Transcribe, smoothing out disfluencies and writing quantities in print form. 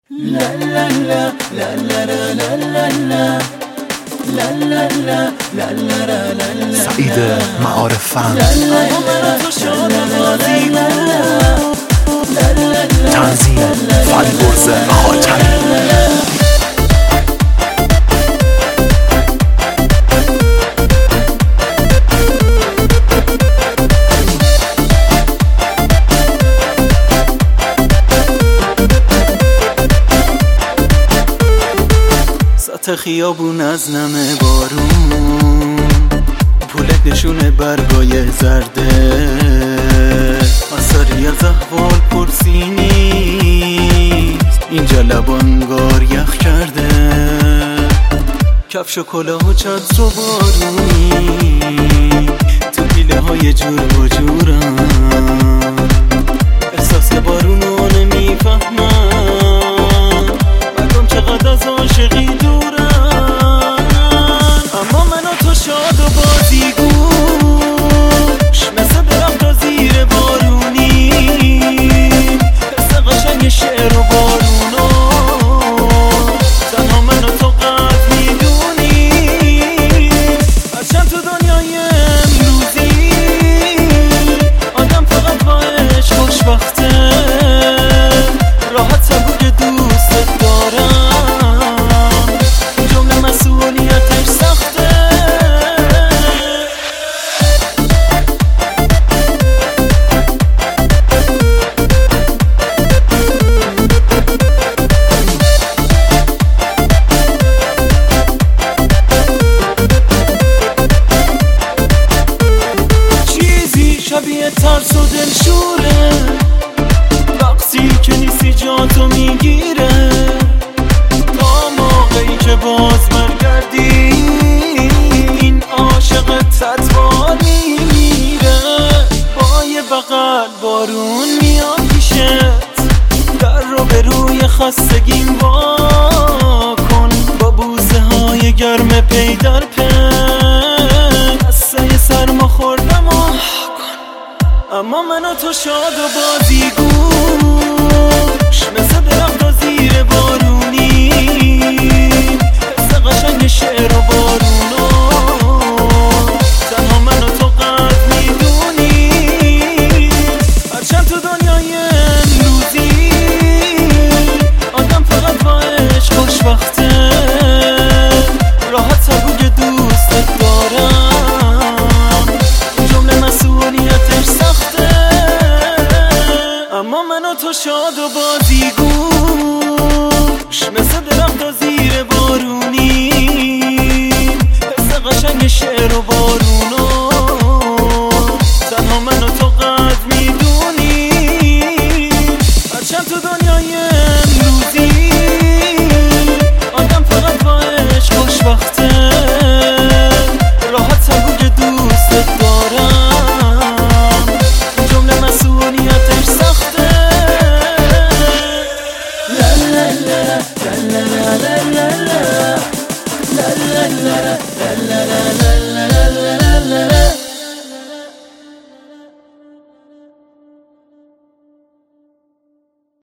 سعید معارف فهم تنظیم فریبرز خاتمی خیابون از نم بارون پولک نشونه برگای زرده اثری از احوال پرسی نیست اینجا لبانگار یخ کرده کفش و کلاه و چتر و بارونی تو پیله های جور و جورم احساس بارونو نمیفهمم مردم چقدر از عاشقی دورم اما من و تو شاد و بازیگوش مثل درخت زیر بارونی حس قشنگ شعر و بارونو تنها من و تو قد میدونی هرچند تو دنیای امروزی آدم فقط با عشق خوشبخته راحت سبوی دوست دارم جمله مسئولیتش سخته چیزی شبیه ترس و دلشوره وقتی که نیستی جاتو میگیره تا موقعی که باز برگردی این عاشقت تطوار میمیره با یه بغل بارون میاد پیشت در رو به روی خستگیم وا کن با بوسه های گرم پی در پی قصه سرما خوردم کن اما من و تو شاد و بازیگو